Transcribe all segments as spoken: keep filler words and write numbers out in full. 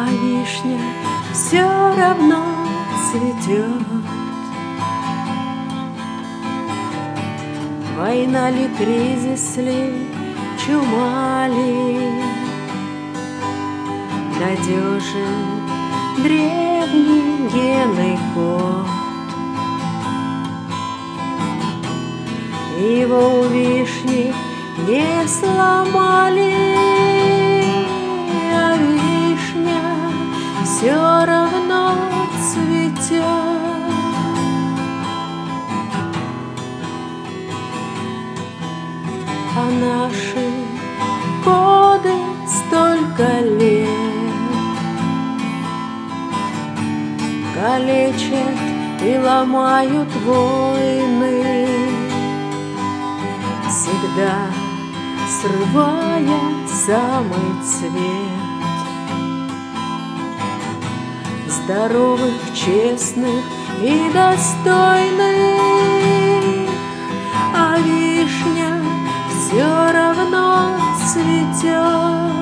а вишня все равно цветет. Война ли, кризис ли, чума ли, надежен древний генный код. Его у вишни не сломали, а вишня все равно цветет. А наши годы столько лет калечат и ломают войны, всегда срывая самый цвет здоровых, честных и достойных. А вишня все равно цветет.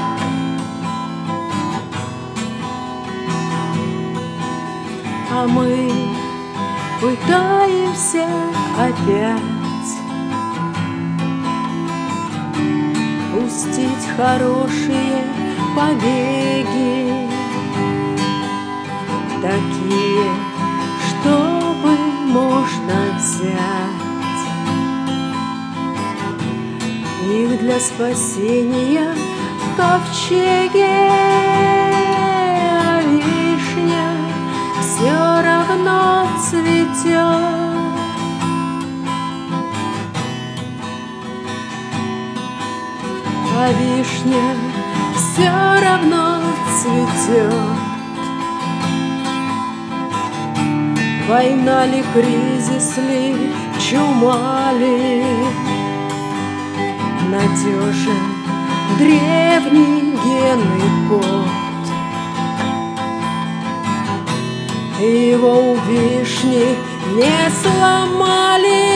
А мы пытаемся опять пустить хорошие побеги, такие, чтобы можно взять их для спасения в ковчеге. А вишня все равно цветет. А вишня все равно цветет. Война ли, кризис ли, чума ли, надежен древний генный код. Его у вишни не сломали,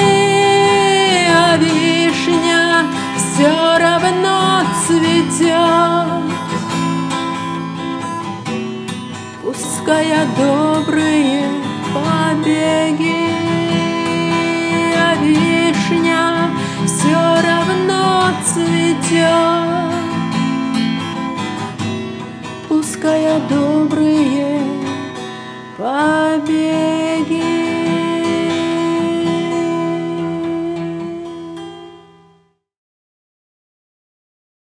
а вишня все равно цветет. Пуская добрые побеги, а вишня все равно цветет. Пуская добрые побеги.